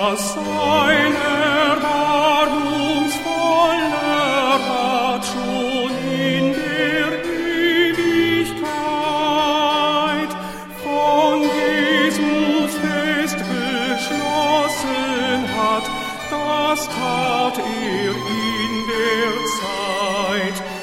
was sein erbarmungsvoller Rat schon in der Ewigkeit von Jesus fest beschlossen hat, das tat er in der Zeit.